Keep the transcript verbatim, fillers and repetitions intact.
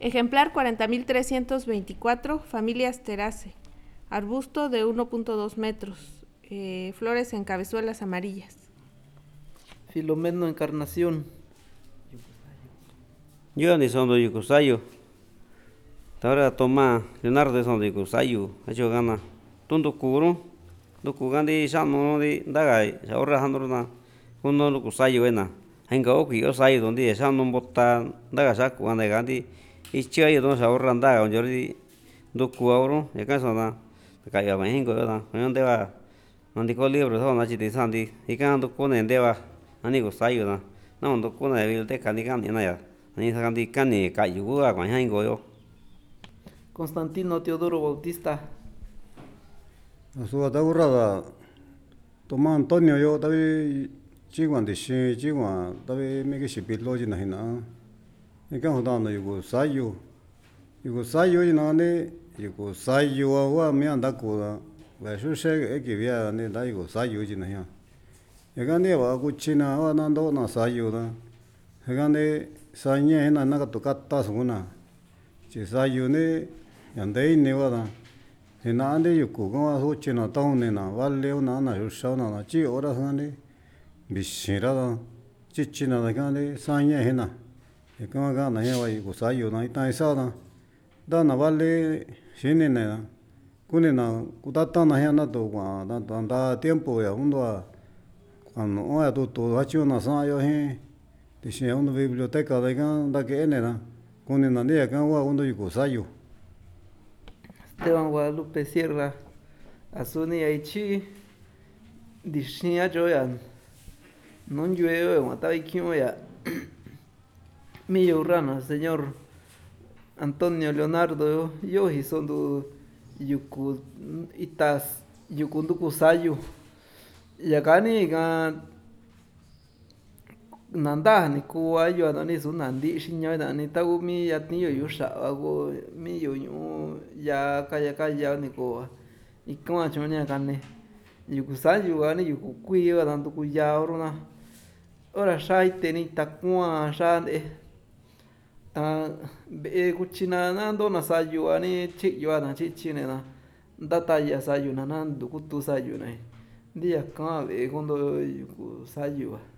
Ejemplar cuarenta mil trescientos veinticuatro, familia Asteraceae. Arbusto de uno punto dos metros. Eh, flores en cabezuelas amarillas. Filomeno Encarnación. Yo ni son do yukusayo. Ahora toma Leonardo son do yukusayo. Hecho gana. Tundu kuro. Duku gandi shano di daga. Ahora handrona. Uno yukusayo ena. Henga oki osayo donde shano bota daga shaku anda gandi. Ichi don ahorra daga onjori duku auro. Ya kan sona. Kaya ba hengo da. Onde va. Andi ko libro so na chiti sandi. Ikan duku ne deba. Ani kusayo na. Na duku na biblioteca ni kan na ya. Ni sandi kani kayu agua hengo yo. Constantino Teodoro Bautista. Su ataurada toma Antonio yo tabi chiguan de shi chiguan tabi me que shipilo jina hina. Ikan hodano yugo sayo. Yugo sayo jina ne yugo sayo wa me anda ko da. Va shu she e que via ne da yugo sayo jina ya. Ikan ne wa kuchina wa nando na sayo da. Ikan ne sañe hina na ka tokata suna. Chi sayo ne yandei ne wa da. Hina ande yuku kwa sochi na taune na vale una na yusha na na chi ora sane bishira da chichi na da kane sanya hina e kama ga na ya wa yuku sayo na ita isa da da na vale shine na kune na kutata na ya na to kwa da da da tiempo ya undo a cuando o ya to to hacho na sa yo he de shi undo biblioteca da ga da ke ne na kune na ne ka wa undo yuku sayo. Esteban Guadalupe Sierra. Azuni Aichi. Dishia Joyan. Non llueve, matai ya. Millo Urrana, señor Antonio Leonardo. Yo hisondo yuku itas yukunduku sayu. Yakani ga nanda ni kuwa yo anani su nandi shinyo da ni tagu mi yatni yo yusha ago mi yo yu ya kaya kaya ni ko ikama chonya kane yukusayu ani yukukui wa dan tu ya oruna ora shai teni takua shande ta be kuchina nando na sayu ani chi yo na chi chine na data ya sayu na nan du kutu sayu na dia ka be kondo yukusayu